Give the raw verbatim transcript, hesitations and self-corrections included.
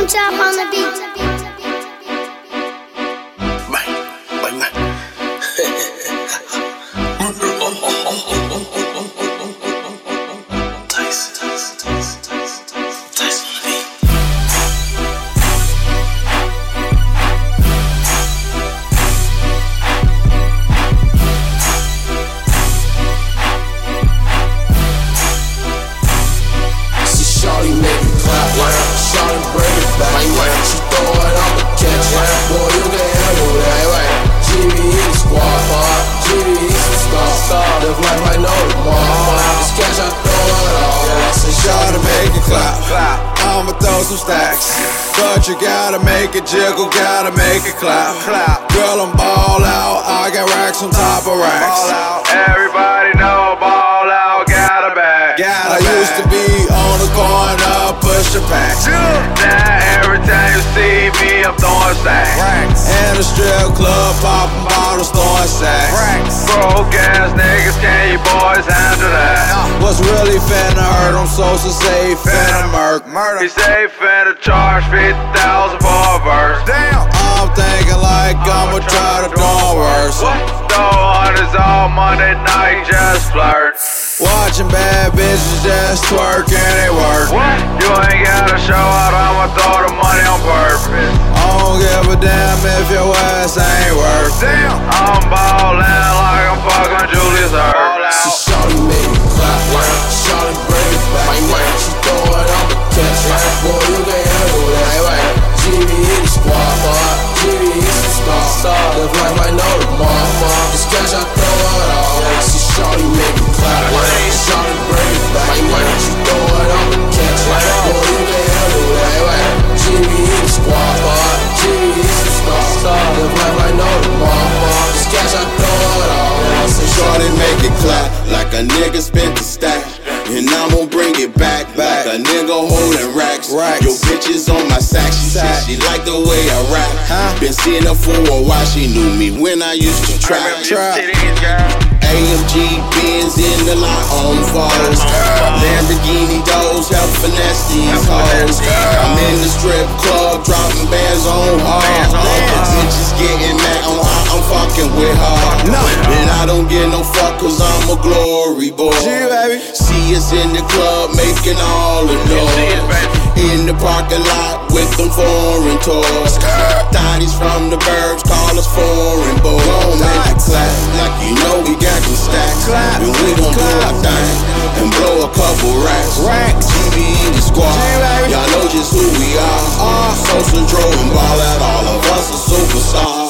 Boom chop on the beat. Bang, bang, bang. Tyson, Tyson, Tyson, Tyson, Tyson on the beat. See shawty make it clap, shawty bring it back. She throw it, I'ma catch it. Boy, you can handle that. G B E the squad part, G B E some star. Live life like no tomorrow. This cash I throw it all. See shawty make it clap, I'ma throw some stacks, but you gotta make it jiggle, gotta make it clap. Girl, I'm ball out, I got racks on top of racks. Everybody know ball out, got a bag. I used to be on the corner, push the packs. Now every time you see me, I'm throwing stacks. And a strip club, popping bottles, throwing sacks. Broke ass niggas, can you boys handle that? What's really finna hurt? I'm so so safe, finna murk. He say finna charge fifty thousand for a verse. Damn. I'm thinking like I'ma try to do worse. Throw hundreds all Monday night, just flirt. Watching bad bitches just twerk and they work. What? You ain't gotta show out, I'ma throw the money on purpose. I don't give a damn if your ass ain't worth. Damn. I'm ballin' like I'm fucking Julius Erb. See shawty make it clap, shawty bring it back. She throw it, I'ma catch it. Boy, you can handle that. G B E the squad part, G B E some star. Live life like no tomorrow. This cash I throw it all. See shawty make it clap, shawty bring it back. She throw it, I'ma catch it. Boy, you can handle that. G B E the squad part, G B E some star. Live life like no tomorrow. This cash I throw it all. Shorty make it clap like a nigga spent the stack, and I'ma bring it back, back. Like a nigga holding racks. racks. Yo, bitches on my sack. She said she like the way I rap. Huh? Been seeing her for a while. She knew me when I used to trap. Trap. A M G Benz in the lot on falls. Lamborghini doors help finesse these hoes. I'm in the strip club dropping bands on hard. Bitches getting mad on how I'm fucking with her. And I don't get no fuck cause I'm a glory boy. See us in the club making all the noise. In the parking lot with them foreign toys. Thotties from the burbs call us foreign boys. Gon' make it clap like you know we got them stacks. And we gon' do our thing and blow a couple racks. G B E the squad, y'all know just who we are. Sosa, Dro, and Ball out, all of us are superstars.